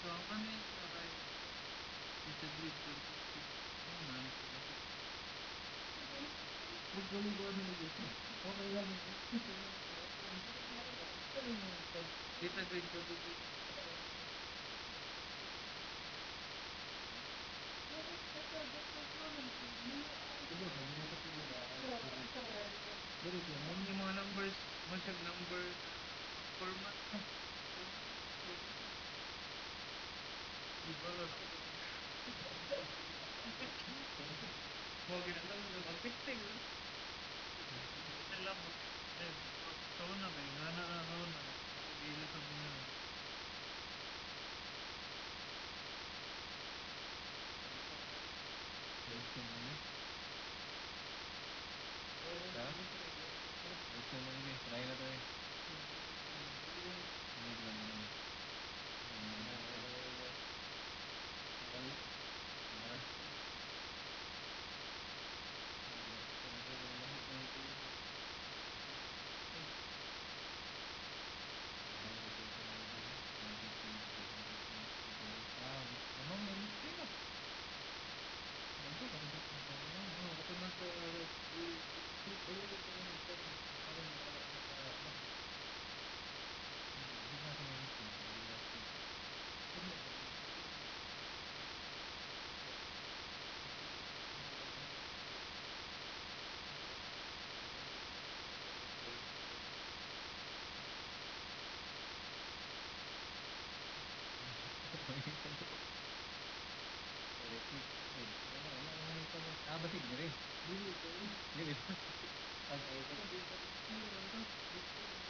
So, ang kanina kay sa grade 26. Ano na, nagpapasok. Huwag ka mong buwan na gusto. Okay lang. Dito grade 26. Yung mga numbers, masyag number format na. Di ba lang? Mga ginatang mo, mag-pisting. Sila mo. Eh, ito na ba? Nga na ako na. Pagigilid sa mga. Ha? Gusto mo lagi, try na to eh. Hindi lang naman. Ano mo? Sino? Ako na sa Ah, basig diri. Dili.